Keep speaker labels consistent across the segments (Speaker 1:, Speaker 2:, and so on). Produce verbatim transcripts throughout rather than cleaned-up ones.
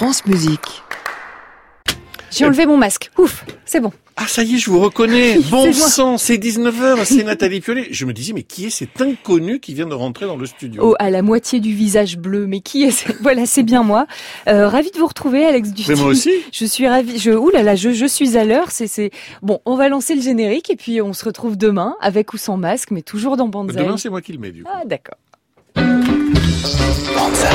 Speaker 1: France Musique.
Speaker 2: J'ai enlevé mon masque. Ouf, c'est bon.
Speaker 3: Ah, ça y est, je vous reconnais. Bon sang, c'est dix-neuf heures, c'est Nathalie Piollet. Je me disais, mais qui est cet inconnu qui vient de rentrer dans le studio?
Speaker 2: Oh, à la moitié du visage bleu. Mais qui est ce... Voilà, c'est bien moi. Euh, ravie de vous retrouver, Alex Dufty.
Speaker 3: Mais moi aussi.
Speaker 2: Je suis ravie. Je, ouh là là, je, je suis à l'heure. C'est, c'est, bon, on va lancer le générique et puis on se retrouve demain, avec ou sans masque, mais toujours dans Banzai.
Speaker 3: Demain, c'est moi qui le mets, du coup.
Speaker 2: Ah, d'accord.
Speaker 1: Banzai.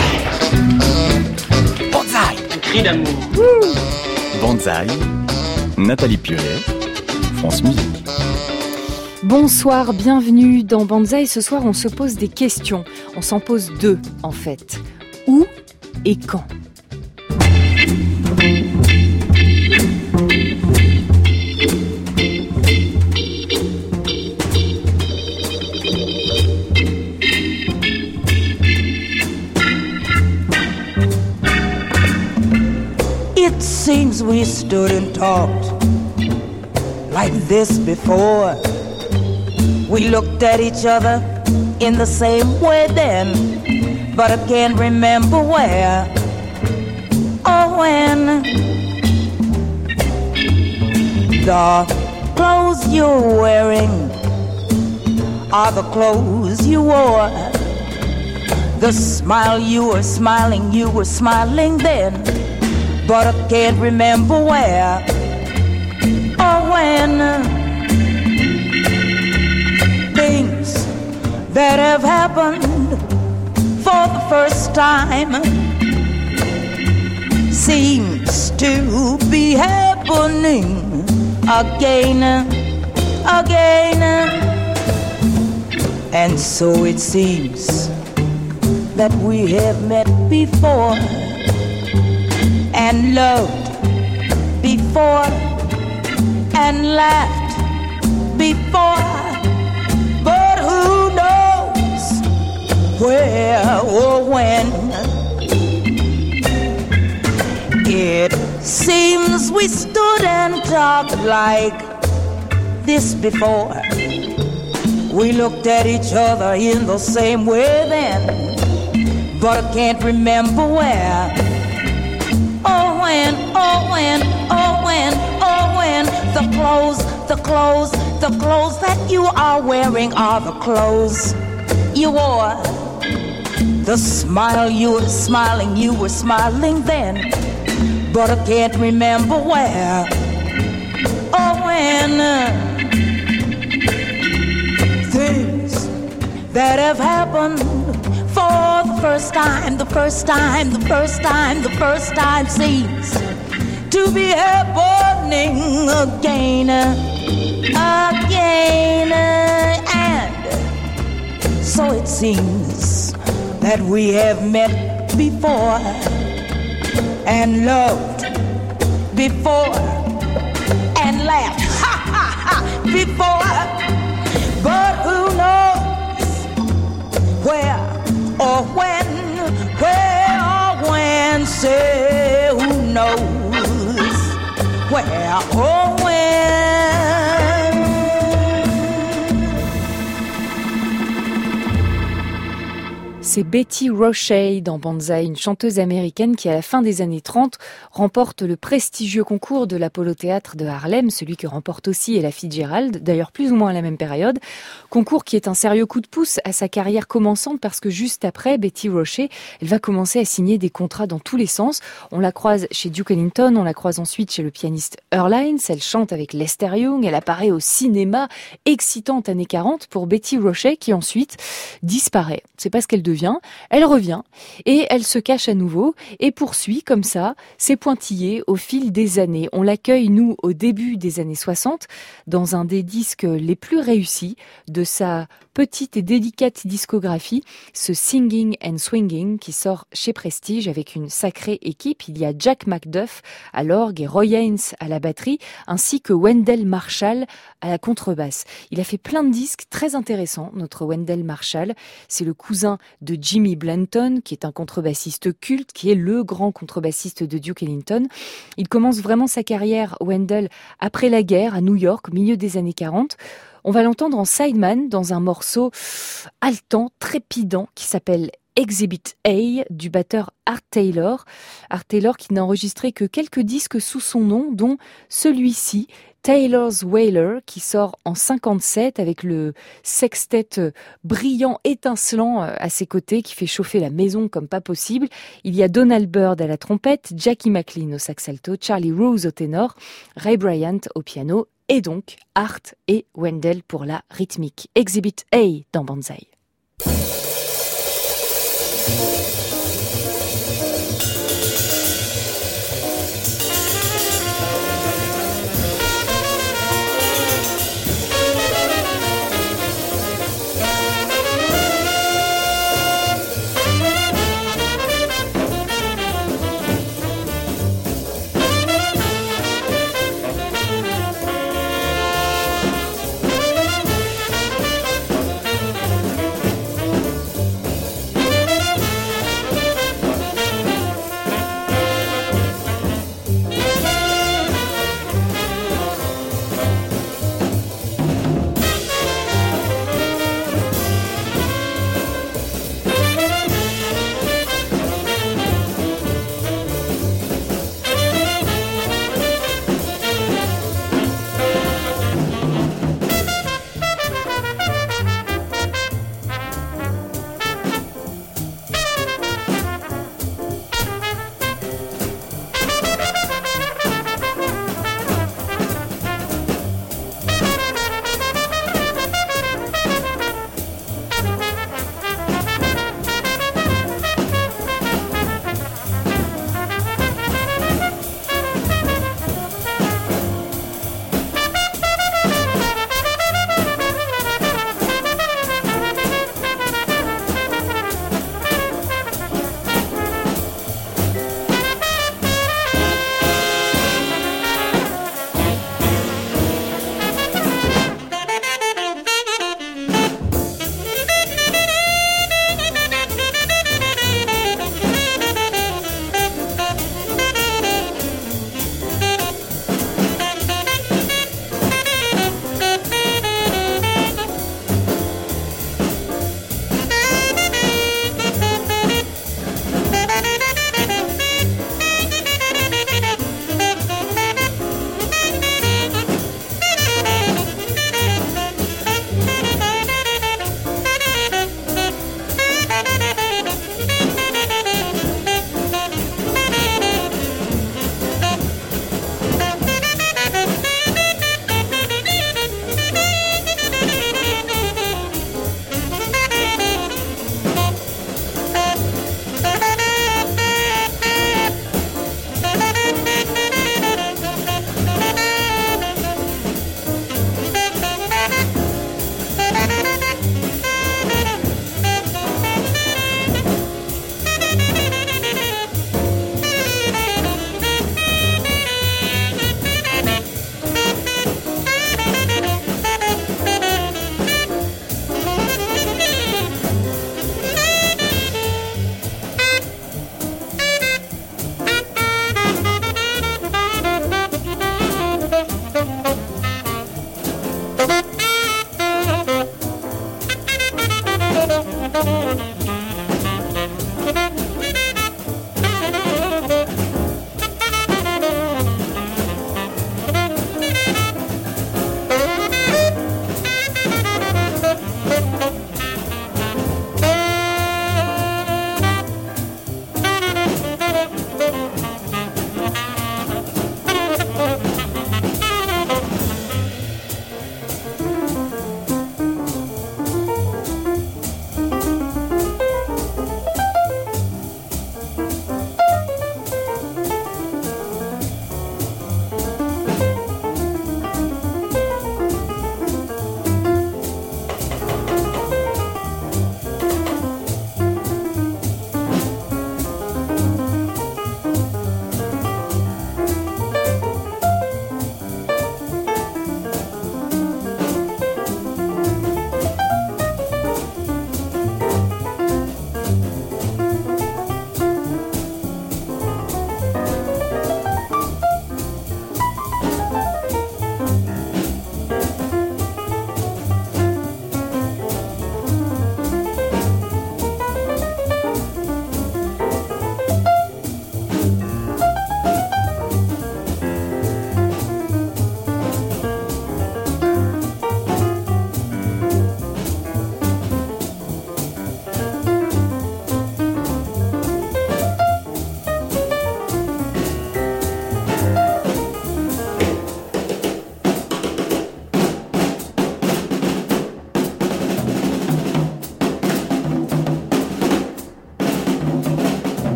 Speaker 1: Banzai.
Speaker 4: Un cri d'amour.
Speaker 5: Banzai, Nathalie Piollet, France Musique.
Speaker 2: Bonsoir, bienvenue dans Banzai. Ce soir, on se pose des questions. On s'en pose deux, en fait. Où et quand?
Speaker 6: It seems we stood and talked like this before. We looked at each other in the same way then, but I can't remember where or when. The clothes you're wearing are the clothes you wore. The smile you were smiling, you were smiling then, but I can't remember where or when. Things that have happened for the first time seems to be happening again, again. And so it seems that we have met before and loved before and laughed before, but who knows where or when. It seems we stood and talked like this before. We looked at each other in the same way then, but I can't remember where. Oh when, oh when, oh when, oh when. The clothes, the clothes, the clothes that you are wearing are the clothes you wore. The smile you were smiling, you were smiling then, but I can't remember where or when. Things that have happened for the first time, the first time, the first time, the first time seems to be happening again, again. And so it seems that we have met before and loved before and laughed ha ha ha before, but who knows where or when, where or when. Say who knows where or when.
Speaker 2: C'est Betty Roche dans Banzai, une chanteuse américaine qui, à la fin des années trente, remporte le prestigieux concours de l'Apollo Théâtre de Harlem, celui que remporte aussi Ella Fitzgerald, d'ailleurs plus ou moins à la même période. Concours qui est un sérieux coup de pouce à sa carrière commençante parce que juste après, Betty Roche, elle va commencer à signer des contrats dans tous les sens. On la croise chez Duke Ellington, on la croise ensuite chez le pianiste Earl Hines, elle chante avec Lester Young, elle apparaît au cinéma, excitante années quarante pour Betty Roche qui ensuite disparaît. C'est pas ce qu'elle devient. Elle revient et elle se cache à nouveau et poursuit comme ça ses pointillés au fil des années. On l'accueille, nous, au début des années soixante, dans un des disques les plus réussis de sa petite et délicate discographie, ce Singing and Swinging qui sort chez Prestige avec une sacrée équipe. Il y a Jack McDuff à l'orgue et Roy Haynes à la batterie, ainsi que Wendell Marshall à la contrebasse. Il a fait plein de disques très intéressants, notre Wendell Marshall. C'est le cousin de Jimmy Blanton, qui est un contrebassiste culte, qui est le grand contrebassiste de Duke Ellington. Il commence vraiment sa carrière, Wendell, après la guerre, à New York, au milieu des années quarante. On va l'entendre en sideman dans un morceau haletant, trépidant, qui s'appelle Exhibit A du batteur Art Taylor. Art Taylor qui n'a enregistré que quelques disques sous son nom, dont celui-ci, Taylor's Wailer, qui sort en cinquante-sept avec le sextet brillant, étincelant à ses côtés, qui fait chauffer la maison comme pas possible. Il y a Donald Byrd à la trompette, Jackie McLean au sax alto, Charlie Rose au ténor, Ray Bryant au piano, et donc Art et Wendell pour la rythmique. Exhibit A dans Banzai.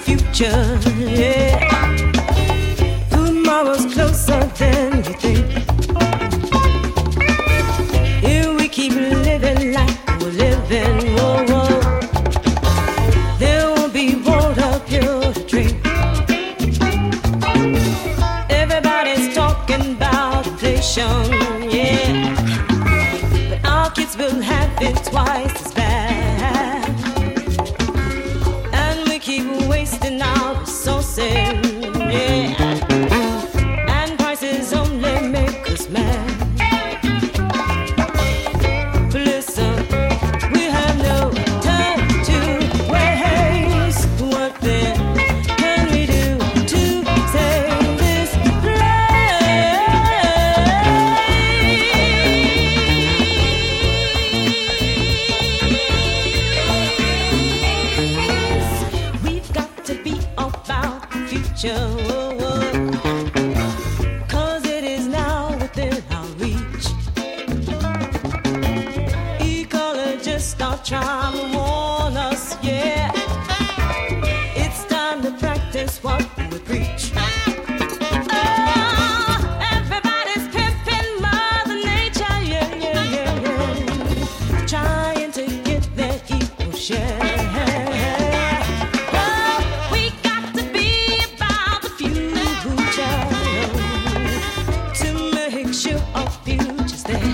Speaker 6: future, yeah. Tomorrow's closer than you think. Here we keep living like we're living, whoa, whoa. There won't be water pure to drink. Everybody's talking about inflation, yeah. But our kids will have it twice as bad. And we keep wasting our resources, yeah. And prices only make us mad. But listen, we have no time to waste. What then can we do to save this place? We've got to be about the future, whoa, whoa. 'Cause it is now within our reach. Ecologists are trying to warn us, yeah. It's time to practice what we preach. Oh, everybody's pimping Mother Nature, yeah, yeah, yeah, yeah. Trying to get their equal share. Oh, we got to be about the future to make sure our future's there.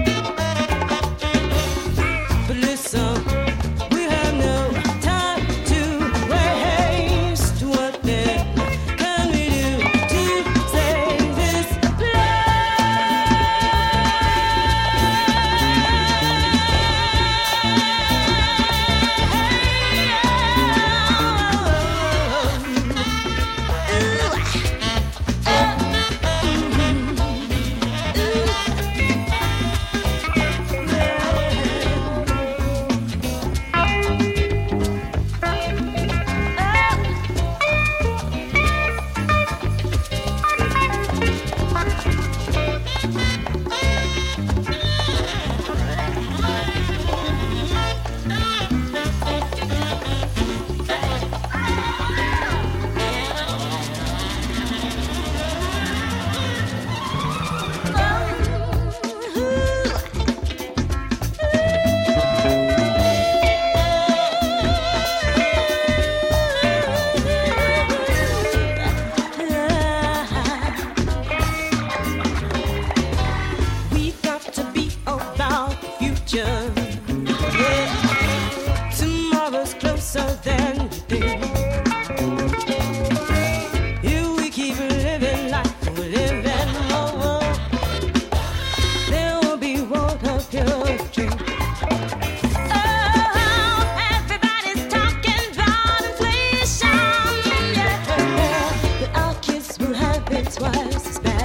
Speaker 6: But listen, we have no time to waste. What then can we do to save this We've got to be about the future, yeah. Tomorrow's closer than you think. Here we keep living like we're living, oh, oh. There won't be water pure to drink. Oh, everybody's talking about inflation, yeah. But our kids will have it twice as bad.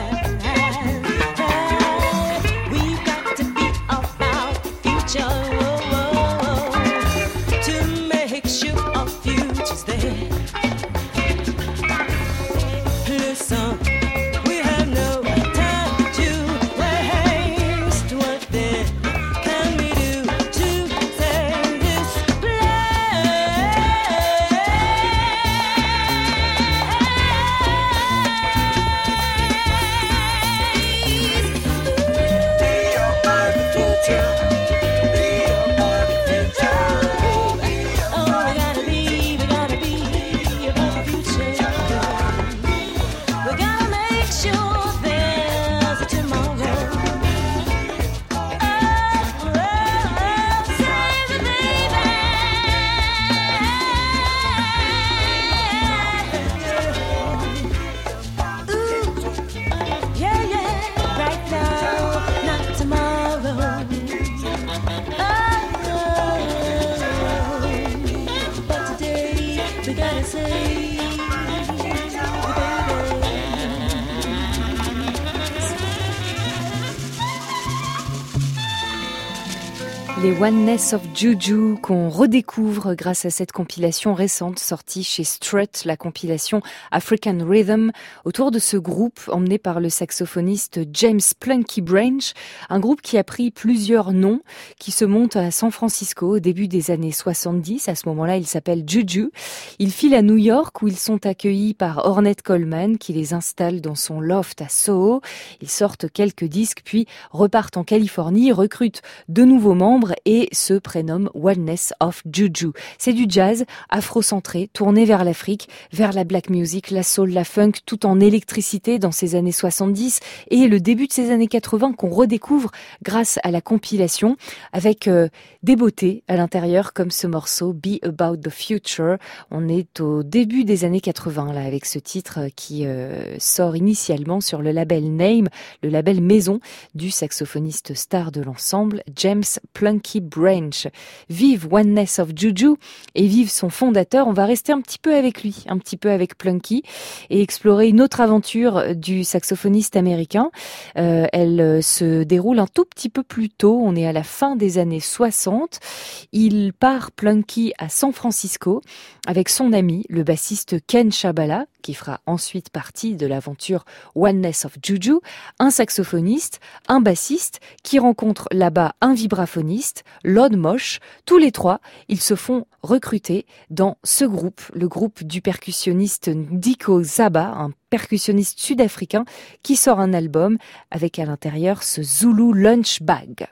Speaker 6: We've got to be about the future, oh, oh, oh, to make sure our future's there. Listen, we have no time to waste. What then can we do to save this Oh, we gotta be, we gotta be about the future. We gotta make sure there's a tomorrow. Oh, oh, save the baby. Ooh, yeah, yeah, right now, not tomorrow. Oh, but today we gotta save the baby.
Speaker 2: les Oneness of Juju qu'on redécouvre grâce à cette compilation récente sortie chez Strut, la compilation African Rhythm, autour de ce groupe emmené par le saxophoniste James Plunky Branch, un groupe qui a pris plusieurs noms, qui se monte à San Francisco au début des années soixante-dix. À ce moment-là, il s'appelle Juju. Ils filent à New York où ils sont accueillis par Ornette Coleman qui les installe dans son loft à Soho. Ils sortent quelques disques puis repartent en Californie, recrutent de nouveaux membres et se prénomment Oneness of Juju. C'est du jazz afro-centré, tourné vers l'Afrique, vers la black music, la soul, la funk, tout en électricité dans ces années soixante-dix et le début de ces années quatre-vingts qu'on redécouvre grâce à la compilation avec euh, des beautés à l'intérieur comme ce morceau Be About the Future. On est au début des années quatre-vingts là avec ce titre qui euh, sort initialement sur le label Name, le label maison du saxophoniste star de l'ensemble James Plunky Branch. Vive Oneness of Juju et vive son fondateur. On va rester un petit peu avec lui, un petit peu avec Plunky et explorer une autre aventure du saxophoniste américain. Euh, elle se déroule un tout petit peu plus tôt. On est à la fin des années soixante. Il part Plunky à San Francisco avec son ami, le bassiste Ken Shabala, qui fera ensuite partie de l'aventure Oneness of Juju, un saxophoniste, un bassiste, qui rencontre là-bas un vibraphoniste, Lord Mosh. Tous les trois, ils se font recruter dans ce groupe, le groupe du percussionniste Ndiko Zaba, un percussionniste sud-africain qui sort un album avec à l'intérieur ce Zulu Lunch Bag.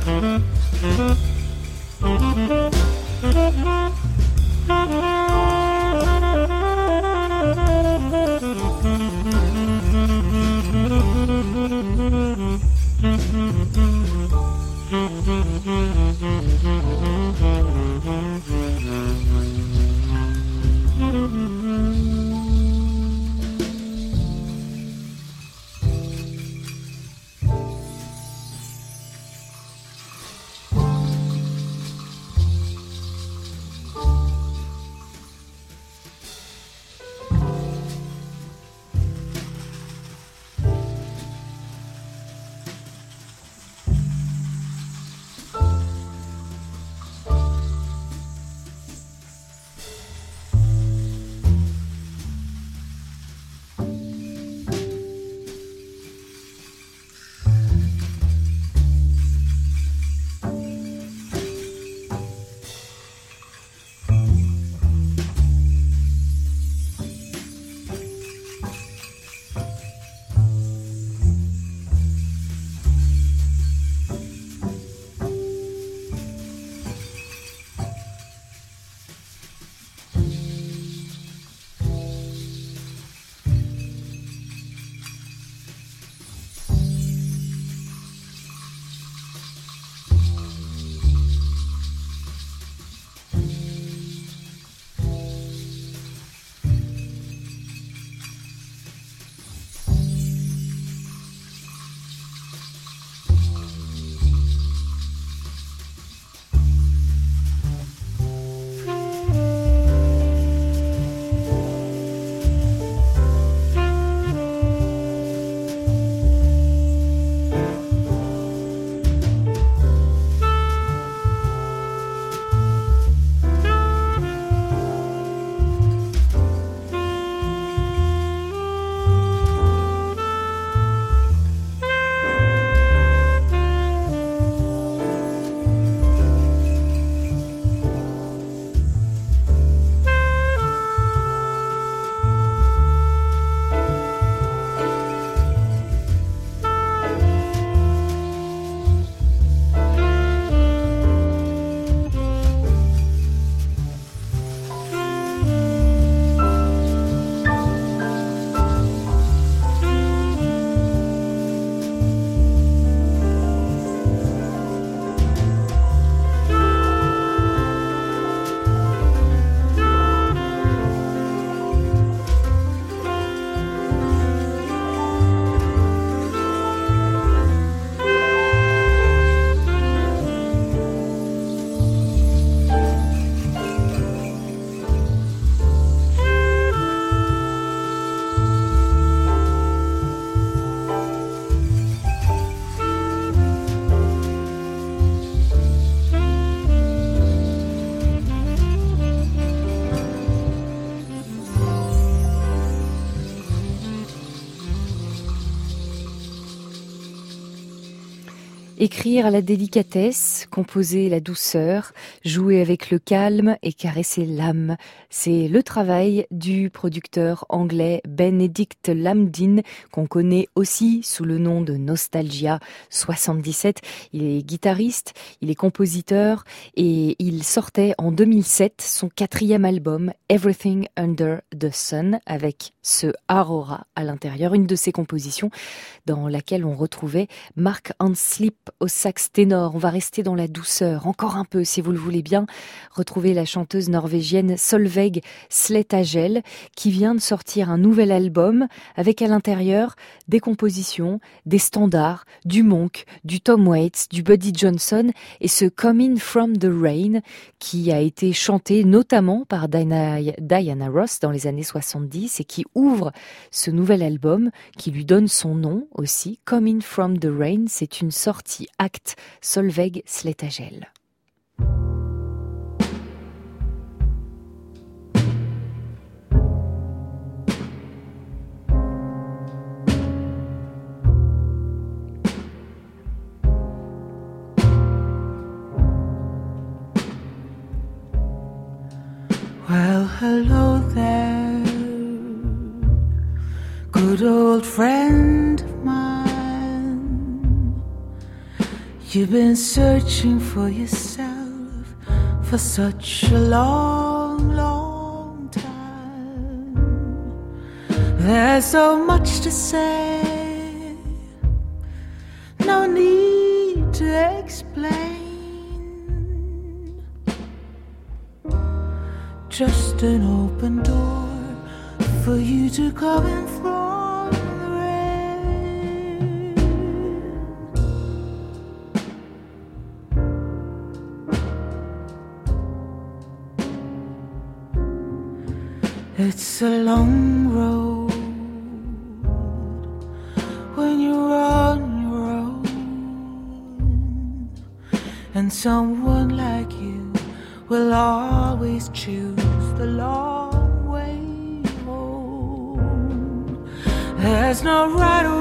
Speaker 2: Écrire à la délicatesse, composer la douceur, jouer avec le calme et caresser l'âme. C'est le travail du producteur anglais Benedict Lamdin, qu'on connaît aussi sous le nom de Nostalgia soixante-dix-sept. Il est guitariste, il est compositeur et il sortait en deux mille sept son quatrième album Everything Under the Sun avec ce Aurora à l'intérieur, une de ses compositions dans laquelle on retrouvait Mark Hanslip au sax ténor. On va rester dans la douceur, encore un peu si vous le voulez bien. Retrouvez la chanteuse norvégienne Solveig Sletagel qui vient de sortir un nouvel album avec à l'intérieur des compositions, des standards, du Monk, du Tom Waits, du Buddy Johnson et ce Coming from the Rain qui a été chanté notamment par Diana, Diana Ross dans les années soixante-dix et qui ouvre ce nouvel album qui lui donne son nom aussi, Coming from the Rain. C'est une sortie acte Solveig Sletagel.
Speaker 6: Well, hello there, good old friend of mine. You've been searching for yourself for such a long, long time. There's so much to say, no need to explain. Just an open door for you to come in from the rain. It's a long road when you're on your own, and someone like you will always choose the long way home. There's no right or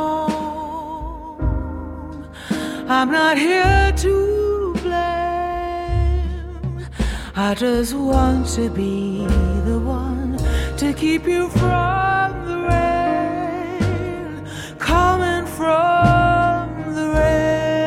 Speaker 6: wrong, I'm not here to blame. I just want to be the one to keep you from the rain, coming from the rain.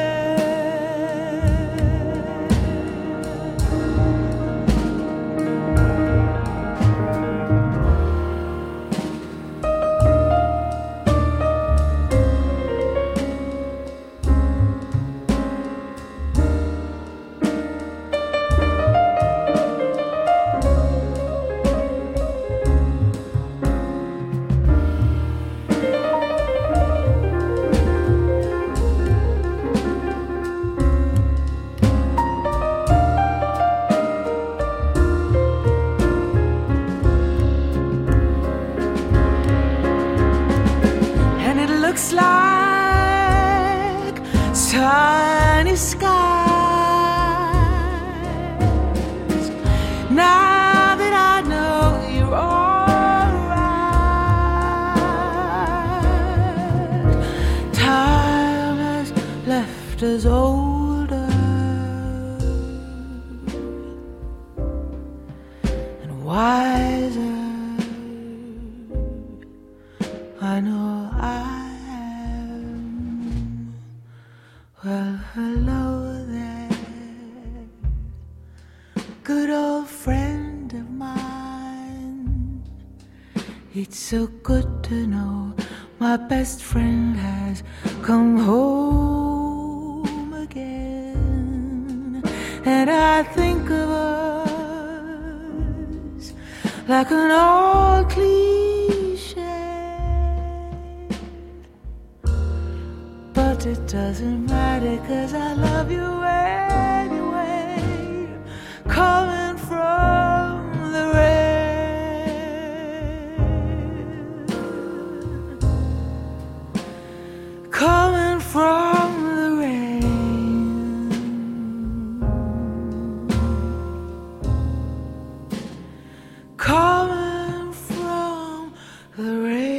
Speaker 6: Looks like sunny skies. Now that I know you're alright, time has left us older and wiser. I know I Well, hello there, good old friend of mine. It's so good to know my best friend has come home again. And I think of us like an old cliche, but it doesn't matter, 'cause I love you anyway, coming from the rain, coming from the rain, coming from the rain.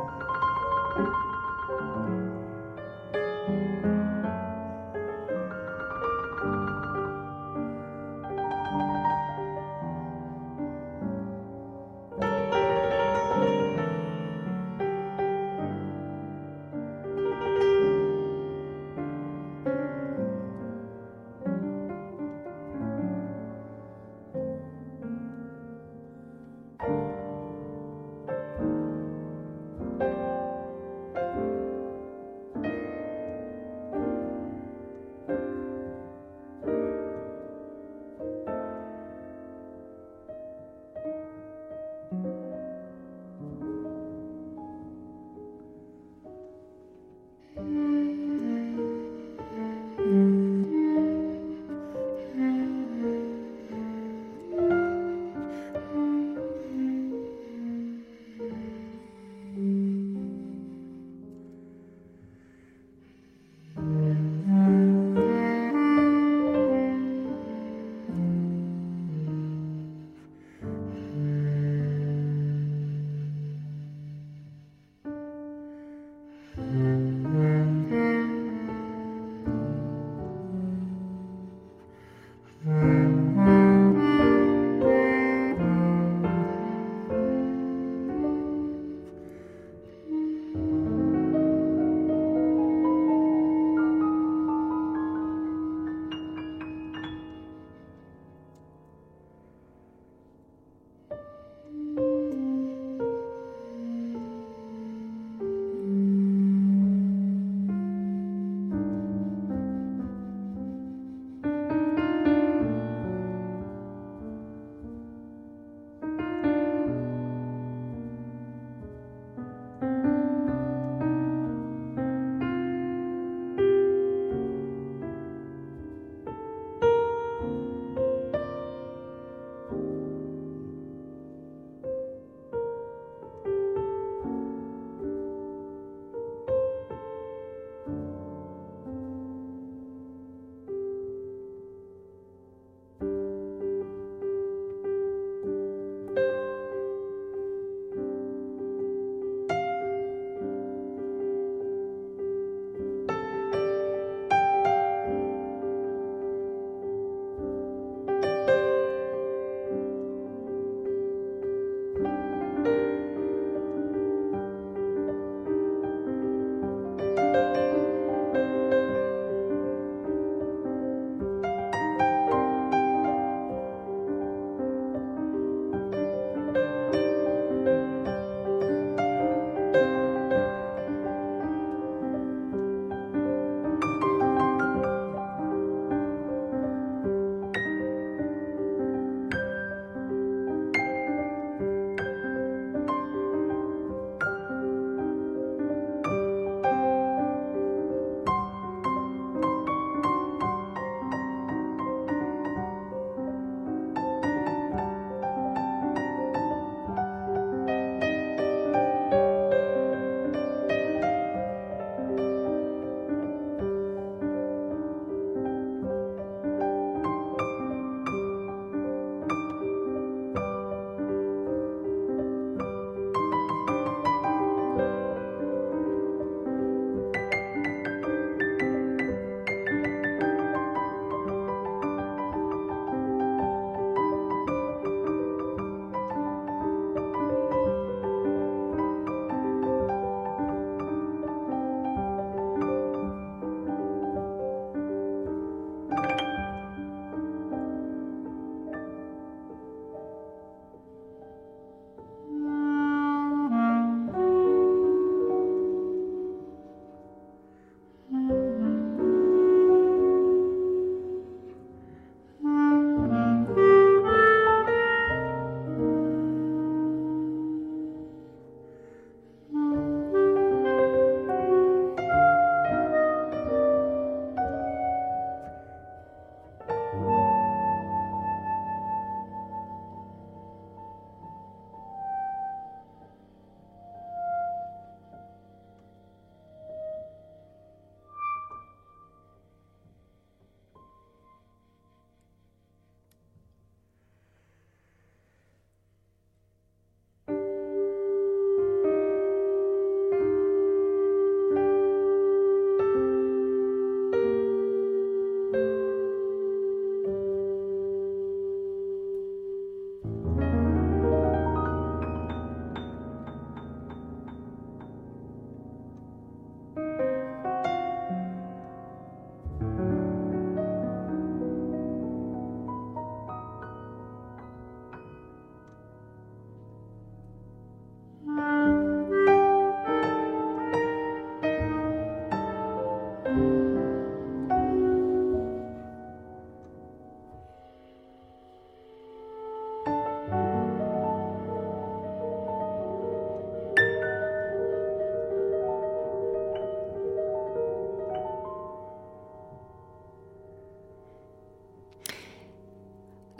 Speaker 6: Thank you.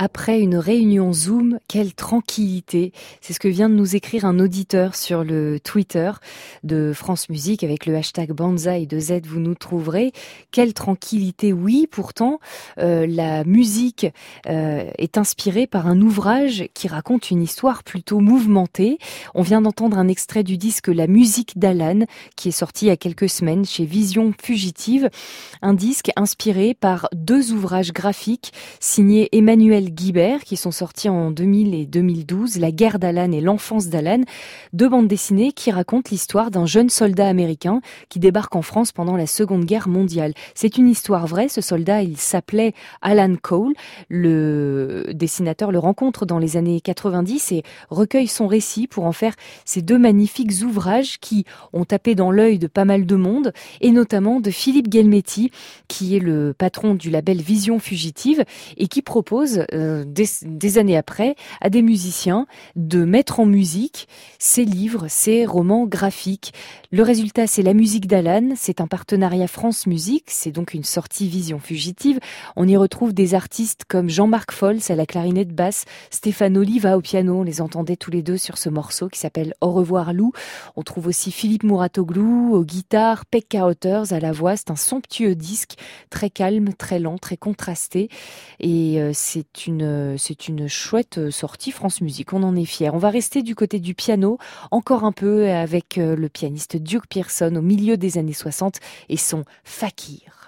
Speaker 2: Après une réunion Zoom, quelle tranquillité. C'est ce que vient de nous écrire un auditeur sur le Twitter de France Musique avec le hashtag Banzai de Z, vous nous trouverez. Quelle tranquillité, oui, pourtant, euh, la musique euh, est inspirée par un ouvrage qui raconte une histoire plutôt mouvementée. On vient d'entendre un extrait du disque La musique d'Alan, qui est sorti il y a quelques semaines chez Vision Fugitive. Un disque inspiré par deux ouvrages graphiques signés Emmanuel Guibert, qui sont sortis en deux mille et deux mille douze, La guerre d'Alan et l'enfance d'Alan, deux bandes dessinées qui racontent l'histoire d'un jeune soldat américain qui débarque en France pendant la Seconde Guerre mondiale. C'est une histoire vraie, ce soldat, il s'appelait Alan Cole. Le dessinateur le rencontre dans les années quatre-vingt-dix et recueille son récit pour en faire ces deux magnifiques ouvrages qui ont tapé dans l'œil de pas mal de monde, et notamment de Philippe Guelmetti, qui est le patron du label Vision Fugitive et qui propose, euh, des, des années après, à des musiciens de mettre en musique ces livres, ces romans graphiques. Le résultat, c'est La musique d'Alan. C'est un partenariat France Musique. C'est donc une sortie Vision Fugitive. On y retrouve des artistes comme Jean-Marc Fols à la clarinette basse, Stéphane Oliva au piano. On les entendait tous les deux sur ce morceau qui s'appelle Au revoir Lou. On trouve aussi Philippe Mouratoglou aux guitares, Pekka Otters à la voix. C'est un somptueux disque, très calme, très lent, très contrasté. Et euh, c'est une, c'est une chouette sortie France Musique. On en est fiers. On va rester du côté du piano, encore un peu avec euh, le pianiste Duke Pearson au milieu des années soixante et son Fakir.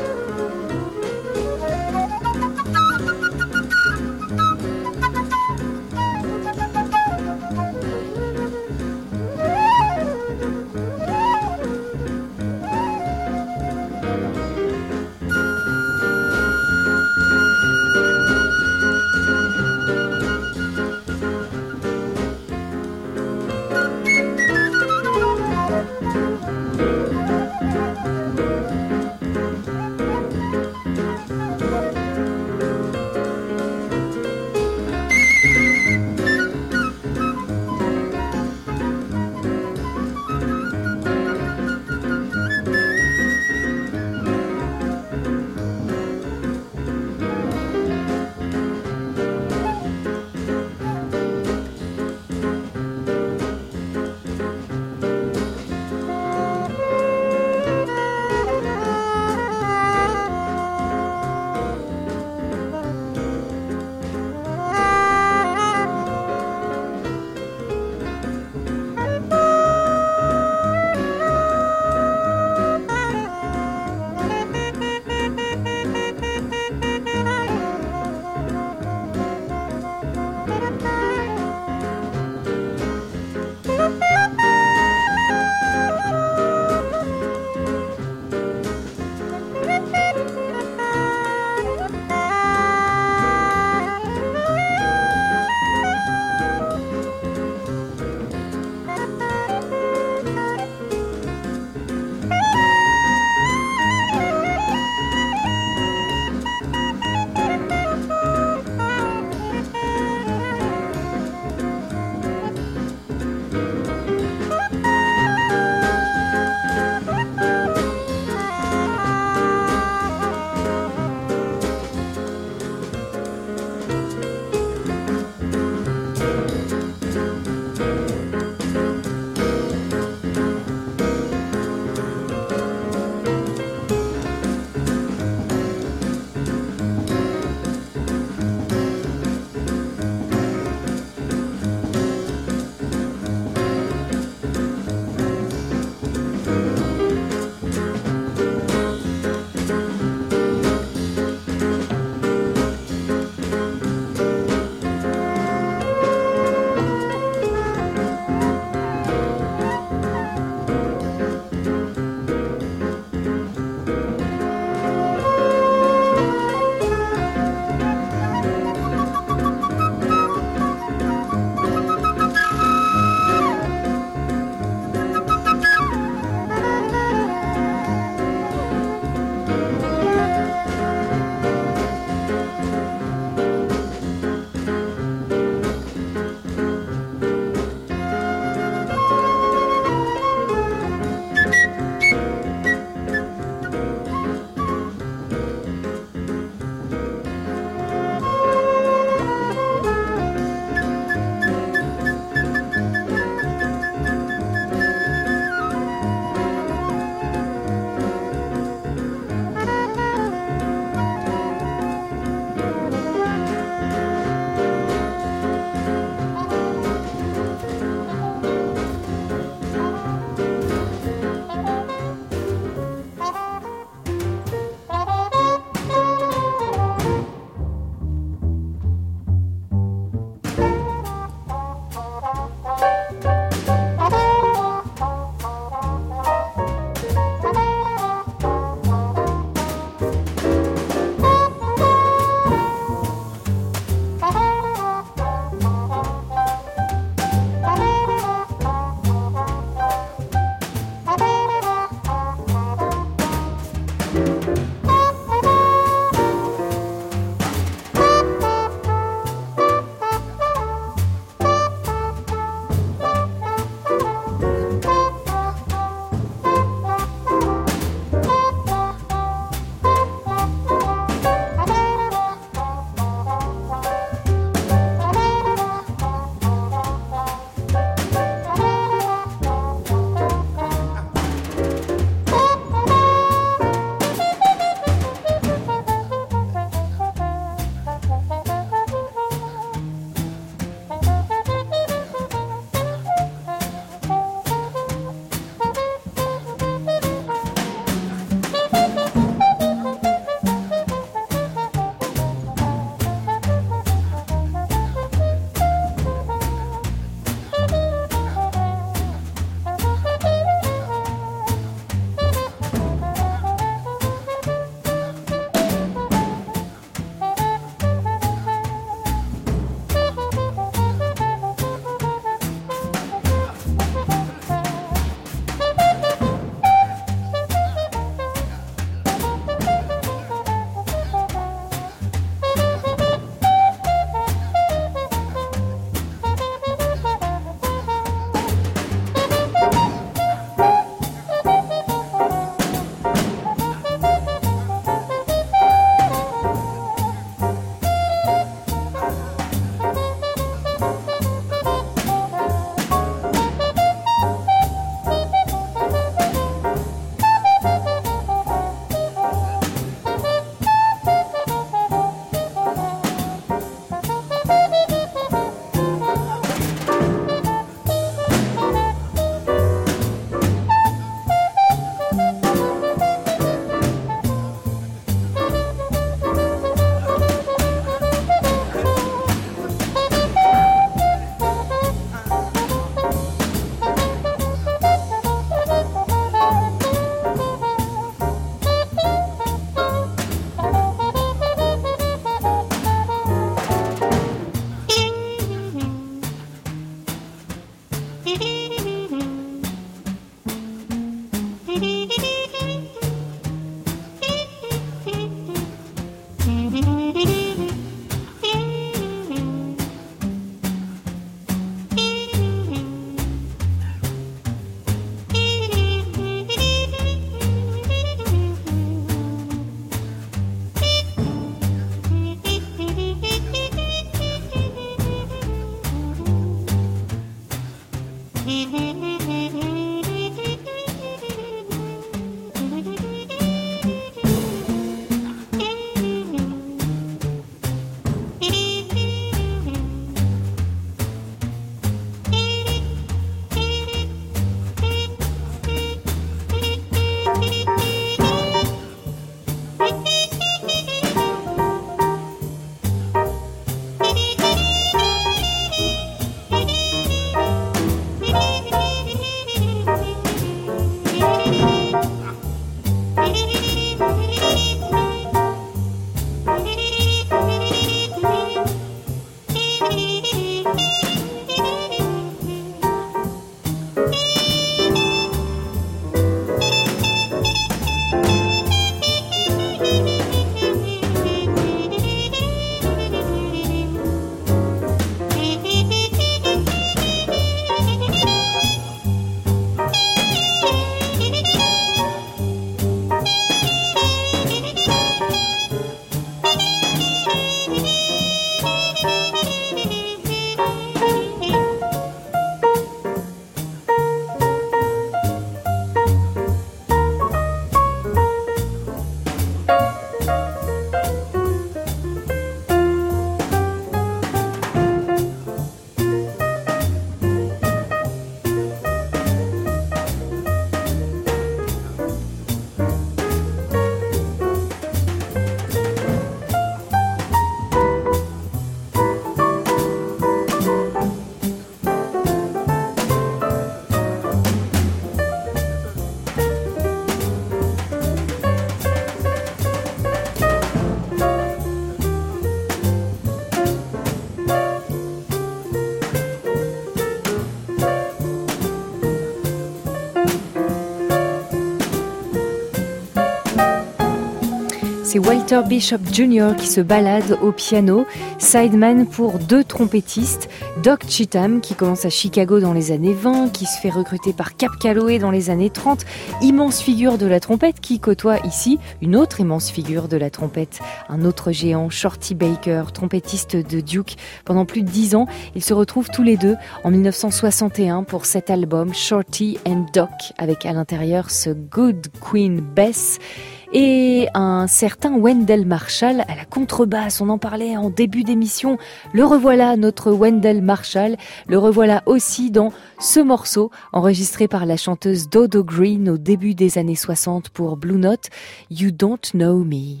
Speaker 2: c'est Walter Bishop junior qui se balade au piano, sideman pour deux trompettistes, Doc Cheatham qui commence à Chicago dans les années vingt, qui se fait recruter par Cap Calloway dans les années trente, immense figure de la trompette qui côtoie ici une autre immense figure de la trompette, un autre géant, Shorty Baker, trompettiste de Duke pendant plus de dix ans. Ils se retrouvent tous les deux en dix-neuf cent soixante et un pour cet album Shorty and Doc, avec à l'intérieur ce Good Queen Bess et un certain Wendell Marshall à la contrebasse. On en parlait en début d'émission. Le revoilà, notre Wendell Marshall. Le revoilà aussi dans ce morceau enregistré par la chanteuse Dodo Green au début des années soixante pour Blue Note, You Don't Know Me.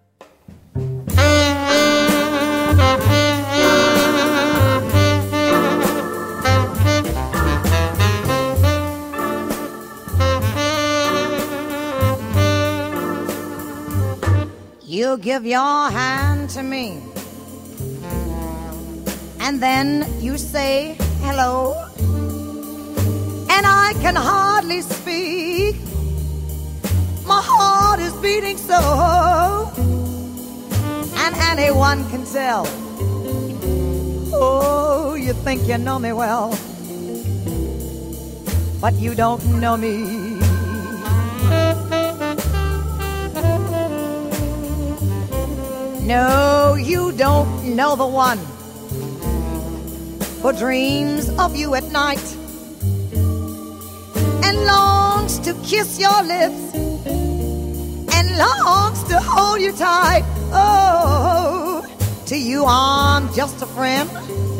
Speaker 6: You give your hand to me, and then you say hello, and I can hardly speak. My heart is beating so, and anyone can tell. Oh, you think you know me well, but you don't know me. No, you don't know the one who dreams of you at night and longs to kiss your lips and longs to hold you tight. Oh, to you I'm just a friend.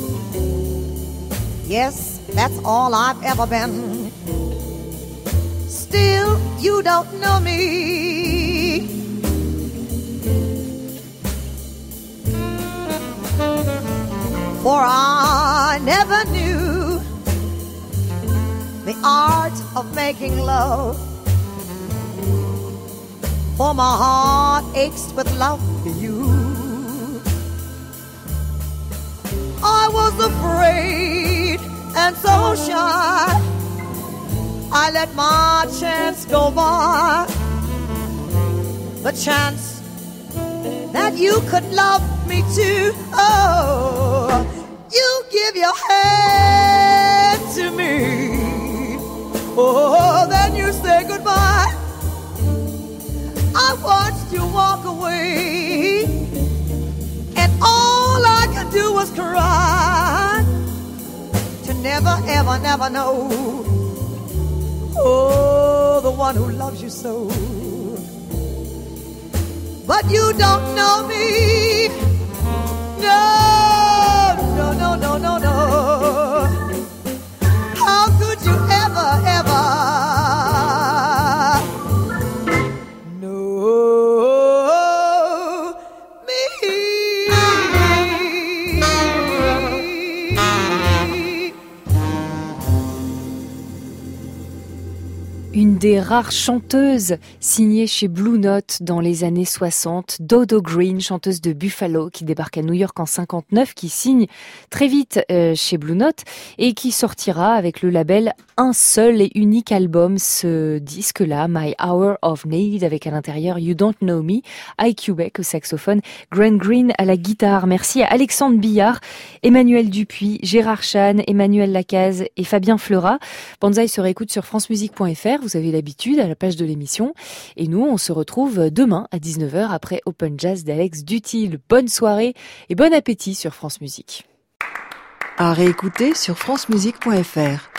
Speaker 6: Yes, that's all I've ever been. Still, you don't know me. For I never knew the art of making love. For my heart aches with love for you. I was afraid and so shy, I let my chance go by. The chance that you could love me too. Oh, you give your hand to me. Oh, then you say goodbye. I watched you walk away, and all I could do was cry, to never, ever, never know, oh, the one who loves you so. But you don't know me. No, no, no, no, no, no. How could you ever, ever know me?
Speaker 2: Une des rares chanteuses signée chez Blue Note dans les années soixante, Dodo Green, chanteuse de Buffalo, qui débarque à New York en cinquante-neuf, qui signe très vite euh, chez Blue Note et qui sortira avec le label un seul et unique album, ce disque-là, My Hour of Need, avec à l'intérieur You Don't Know Me, Ike Ubeck au saxophone, Grant Green à la guitare. Merci à Alexandre Billard, Emmanuel Dupuis, Gérard Chan, Emmanuel Lacaze et Fabien Fleurat. Banzai se réécoute sur francemusique point f r, vous avez l'habitude, à la page de l'émission. Et nous, on se retrouve demain à dix-neuf heures après Open Jazz d'Alex Dutil. Bonne soirée et bon appétit sur France Musique.
Speaker 1: À réécouter sur francemusique point f r.